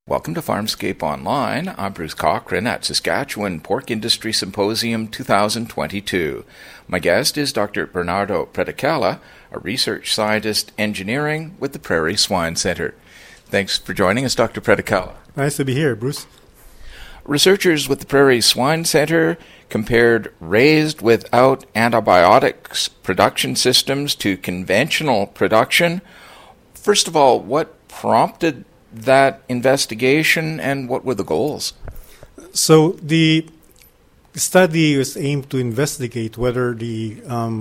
Welcome to Farmscape Online. I'm Bruce Cochran at Saskatchewan Pork Industry Symposium 2022. My guest is Dr. Bernardo Predicala, a research scientist engineering with the Prairie Swine Center. Thanks for joining us, Dr. Predicala. Nice to be here, Bruce. Researchers with the Prairie Swine Center compared raised without antibiotics production systems to conventional production. First of all, what prompted that investigation and what were the goals? So the study was aimed to investigate whether the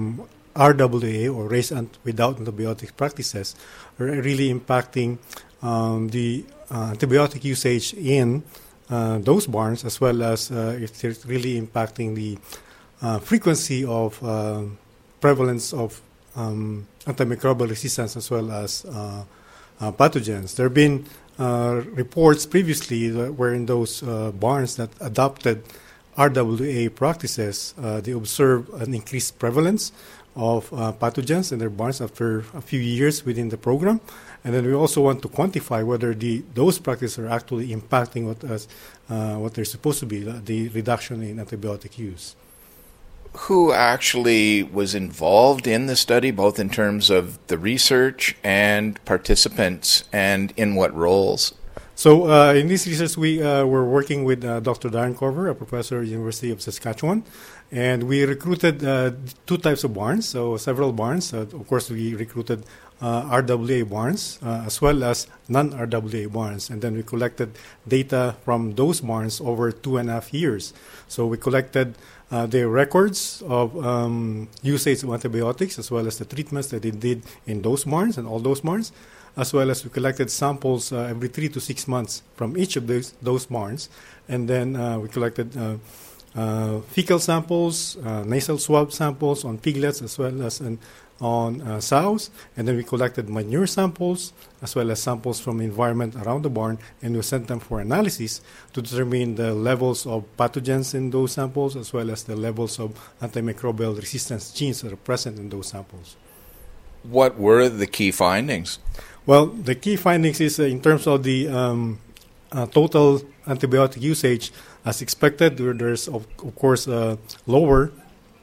RWA, or raised without antibiotic practices, are really impacting the antibiotic usage in those barns, as well as if it's really impacting the frequency of prevalence of antimicrobial resistance as well as pathogens. There have been reports previously where in those barns that adopted RWA practices, they observed an increased prevalence of pathogens in their barns after a few years within the program. And then we also want to quantify whether those practices are actually impacting what they're supposed to be, the reduction in antibiotic use. Who actually was involved in the study, both in terms of the research and participants, and in what roles? So in this research, we were working with Dr. Darren Corver, a professor at the University of Saskatchewan, and we recruited two types of barns, so several barns. Of course, we recruited RWA barns as well as non-RWA barns, and then we collected data from those barns over 2.5 years. So we collected their records of usage of antibiotics as well as the treatments that they did in those barns and all those barns, as well as we collected samples every 3 to 6 months from each of those barns, and then we collected fecal samples, nasal swab samples on piglets as well as on sows, and then we collected manure samples as well as samples from the environment around the barn, and we sent them for analysis to determine the levels of pathogens in those samples as well as the levels of antimicrobial resistance genes that are present in those samples. What were the key findings? Well, the key findings is in terms of the total antibiotic usage, as expected, there's of course lower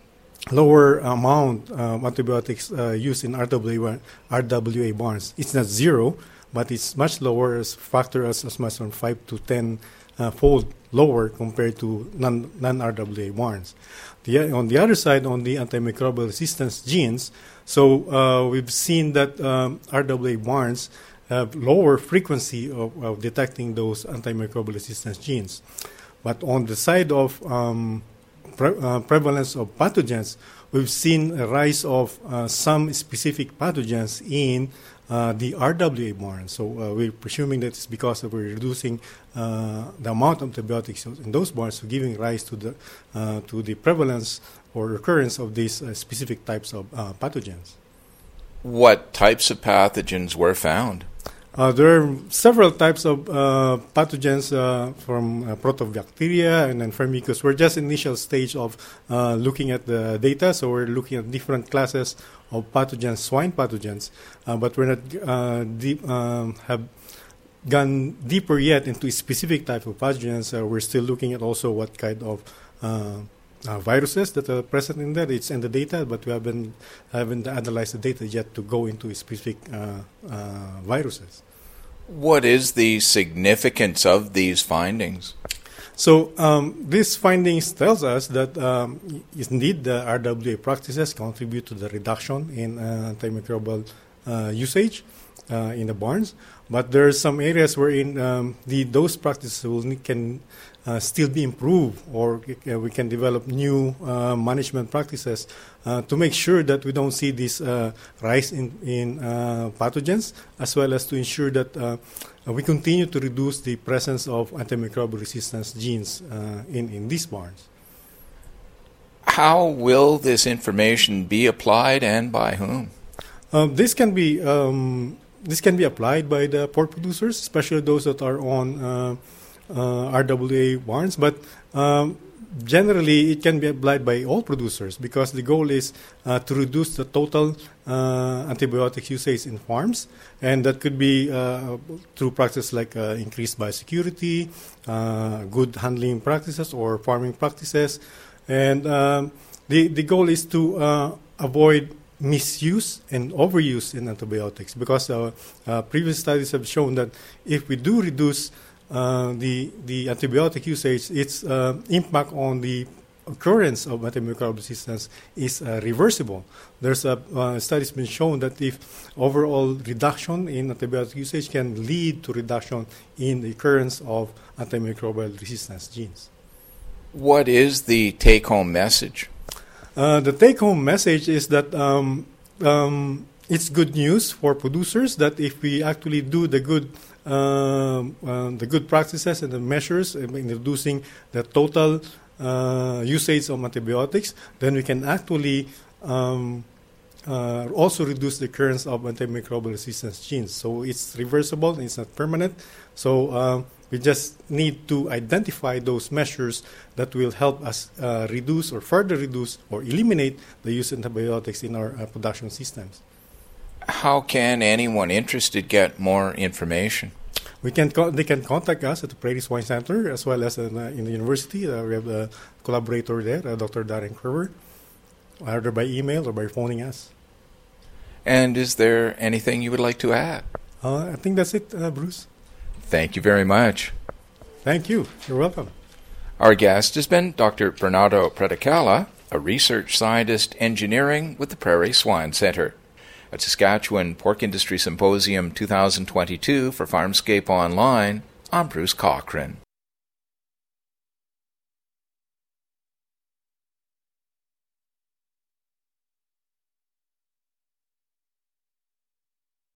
amount of antibiotics used in RWA barns. It's not zero, but it's much lower, as factor as much as 5 to 10 fold lower compared to non-RWA barns. On the other side, on the antimicrobial resistance genes, so we've seen that RWA barns have lower frequency of detecting those antimicrobial resistance genes. But on the side of prevalence of pathogens, we've seen a rise of some specific pathogens in the RWA barns. So we're presuming that it's because we're reducing the amount of antibiotics in those barns, so giving rise to the prevalence or occurrence of these specific types of pathogens. What types of pathogens were found? There are several types of pathogens from protobacteria and then Firmicutes. We're just initial stage of looking at the data, so we're looking at different classes of pathogens, swine pathogens, but we're not have gone deeper yet into a specific type of pathogens. We're still looking at also what kind of viruses that are present in there. It's in the data, but we haven't analyzed the data yet to go into specific viruses. What is the significance of these findings? So these findings tells us that indeed the RWA practices contribute to the reduction in antimicrobial usage in the barns, but there are some areas wherein those practices can still be improved, or we can develop new management practices to make sure that we don't see this rise in pathogens, as well as to ensure that we continue to reduce the presence of antimicrobial resistance genes in these barns. How will this information be applied and by whom? This can be applied by the pork producers, especially those that are on RWA barns, but generally, it can be applied by all producers because the goal is to reduce the total antibiotic usage in farms, and that could be through practices like increased biosecurity, good handling practices, or farming practices. And the goal is to avoid misuse and overuse in antibiotics, because previous studies have shown that if we do reduce the antibiotic usage, its impact on the occurrence of antimicrobial resistance is reversible. There's studies been shown that if overall reduction in antibiotic usage can lead to reduction in the occurrence of antimicrobial resistance genes. What is the take-home message? The take-home message is that it's good news for producers that if we actually do the good practices and the measures in reducing the total usage of antibiotics, then we can actually also reduce the occurrence of antimicrobial resistance genes. So it's reversible, it's not permanent. So we just need to identify those measures that will help us reduce or further reduce or eliminate the use of antibiotics in our production systems. How can anyone interested get more information? They can contact us at the Prairie Swine Center as well as in the university. We have a collaborator there, Dr. Darren Kerber, either by email or by phoning us. And is there anything you would like to add? I think that's it, Bruce. Thank you very much. Thank you. You're welcome. Our guest has been Dr. Bernardo Predicala, a research scientist engineering with the Prairie Swine Center. At Saskatchewan Pork Industry Symposium 2022 for Farmscape Online, I'm Bruce Cochran.